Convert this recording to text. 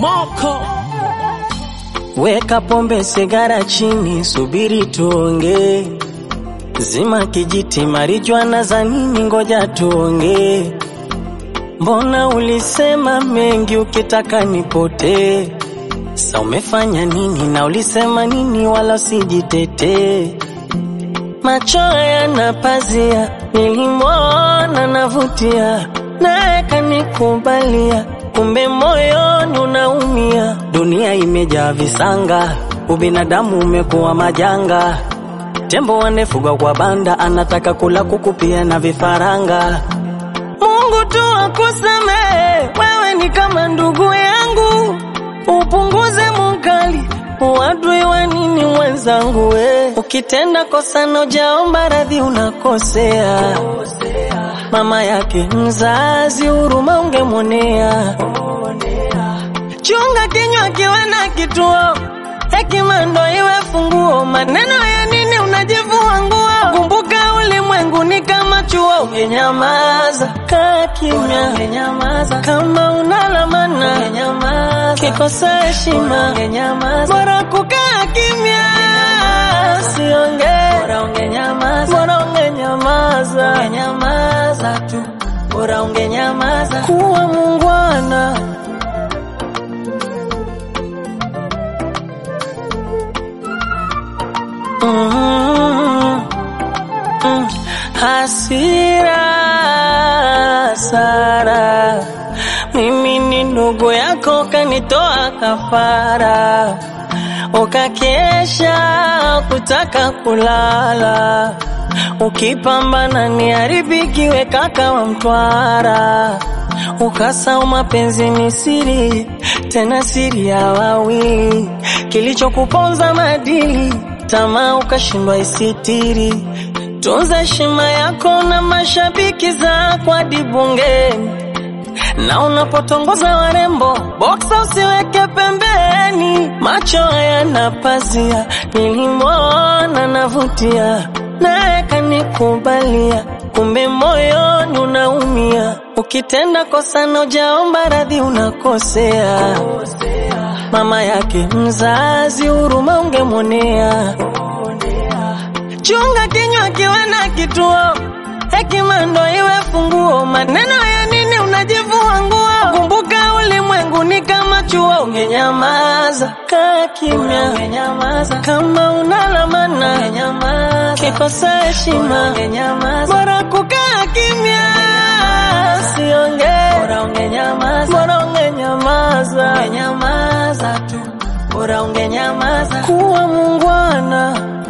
Moko. Weka pombe sigara chini, subiri tuonge. Zima kijiti marijuana za nini, ngoja tuonge. Mbona ulisema mengi ukitaka nipote? Sa umefanya nini na ulisema nini, wala usijitete. Macho yanapazia, nilimwona navutia, naye kanikubalia, kumbe moyoni unaumia. Dunia imejaa visanga, ubinadamu umekuwa majanga. Tembo wanefugwa kwa banda, anataka kula kuku pia na vifaranga. Mungu tu akusamehe, wewe ni kama ndugu yangu. Upunguze mukali, uadui wa nini mwenzangu we. Ukitenda kosa na hujaomba radhi unakosea. Mama yake mzazi huruma ungemwonea. Chunga kinywa kiwe na kituo, hekima ndo iwe funguo. Maneno ya nini unajivua nguo? Kumbuka ulimwengu ni kama chuo. Ungenyamaza, kaa kimya. Ungenyamaza, kama unalamana. Ungenyamaza, kikosa heshima. Ungenyamaza, bora kukaa kimya. Usiongee, bora ungenyamaza. Bora ungenyamaza. Ungenyamaza tu, bora ungenyamaza. Kuwa muungwana. Hasira Sara, mimi ni ndugu yako, kanitoa kafara. Ukakesha kutaka kulala, ukipambana ni haribikiwe kaka wa Mtwara. Ukasahau mapenzi ni siri, tena siri ya wawili. Kilichokuponza madili, tamaa ukashindwa isitiri. Tunza heshima yako na mashabiki zako hadi bungeni. Na unapotongoza warembo, boxa usiweke pembeni. Macho yanapazia, nilimwona navutia, naye kanikubalia, kumbe moyoni unaumia. Ukitenda kosa na hujaomba radhi unakosea. Mama yake mzazi huruma ungemwonea. Chunga kinywa kiwe na kituo, hekima ndo iwe funguo. Maneno ya nini unajivua nguo? Kumbuka ulimwengu ni kama chuo. Ungenyamaza, kaa kimya. Ungenyamaza, kama unalamana. Ungenyamaza, kikosa heshima. Ungenyamaza, bora kukaa kimya. Usiongee, bora ungenyamaza. Bora ungenyamaza. Ungenyamaza tu, bora ungenyamaza. Kuwa muungwana.